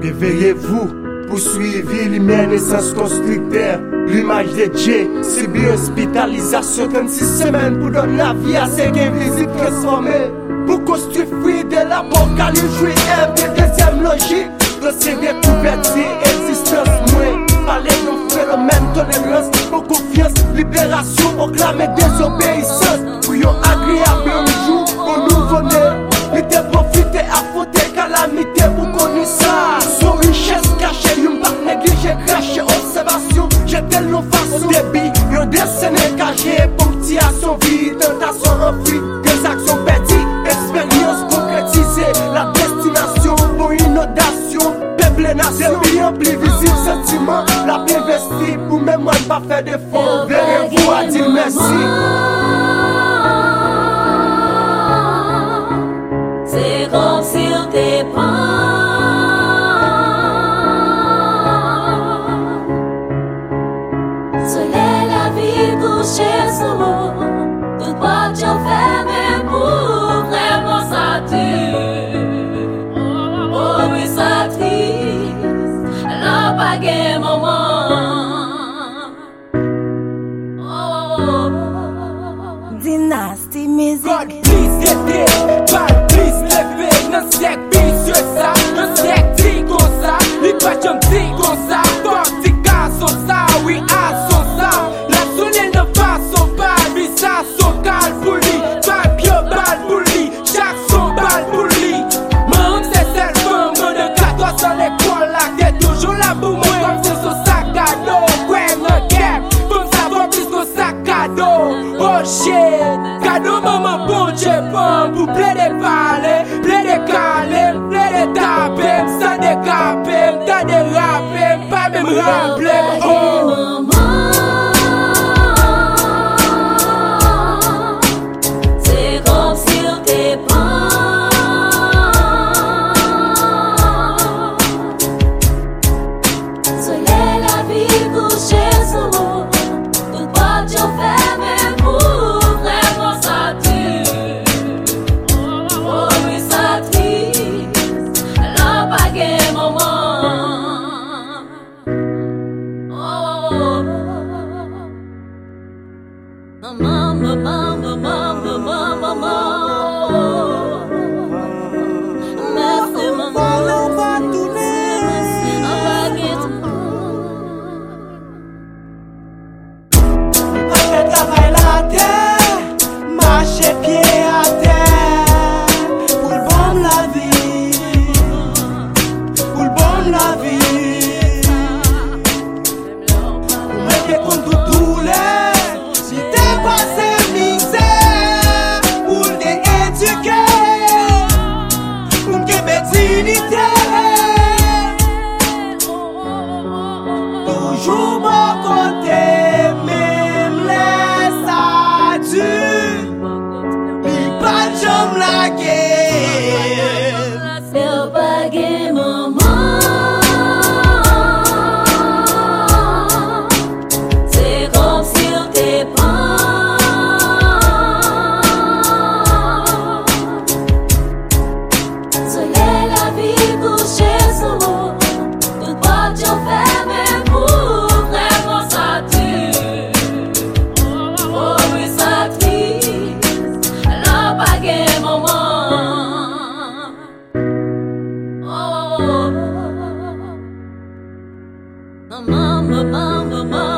Réveillez-vous, poursuivez l'humaine essence constructeur. L'image de Dieu, c'est bien hospitalisation 36 semaines pour donner la vie à ces invisibles transformés. Pour construire fruit de l'apocalypse, jouer un de deuxième logique. Recevoir couverture, existence moins. Parler d'un phénomène, tolérance, pour confiance, libération, proclamer désobéissance. Pour yon agréable jour, pour nouveau-né. L'idée profiter, affronter calamité pour connaître ça. Son richesse cachée, yon pas négligé, craché, observation. J'étais nos façons, débit, yon dessiné, caché, ponctuation, vie, tentation, enfuie, des actions perdues, expérience concrétisée, la destination pour une audacion. Peuple nation, bien plus visible sentiment. La bien vestie pour même moi pas faire d'effort. Verrez-vous à dire merci. C'est comme si on t'est soleil la vie couchée sous l'eau. Tout pas tu fermé pour vraiment ça dure. Oh oui ça triste. La baguette maman. Oh. Dynasty Music. God please aider, God please lever. Non c'est vicieux ça, non c'est dit comme ça. Les pas j'aime dit comme ça. Torti son ça, oui à son ça. La sonne ne va son bal, mais ça son cal pour lui. Pas bien bal pour lui, chaque son bal pour lui. Mon c'est celle femme, mon de 14 ans l'école là, t'es toujours là pour moi. Comme c'est son sac à dos, ouais non cap. Comme ça va plus qu'un sac à dos. Oh shit, cadeau maman bon Dieu bon pour plaider parler, plaider caler, plaider taper, sans décaper, t'as dérapé, pas même rappeler. Oh. C'est comme si on t'est soleil la vie couchée sous l'eau. Tout pas tu fermé pour vraiment ça dure. Oh oui ça triste. La baguette maman. Merci maman. Travail la terre, marcher pied à terre, pour le bon la vie, pour le bon la vie. Mettez contre tout douleur, si t'es passé misère, pour t'éduquer, pour qu'être dignité. Toujours bon côté, même les adultes, ils pas jamais la guerre. C'est baguette maman. C'est comme si on t'est soleil la vie couchée sous l'eau. Tout pas tu fermé pour vraiment ça dure. Oh oui ça triste. La baguette maman. Oh. Maman, maman, maman.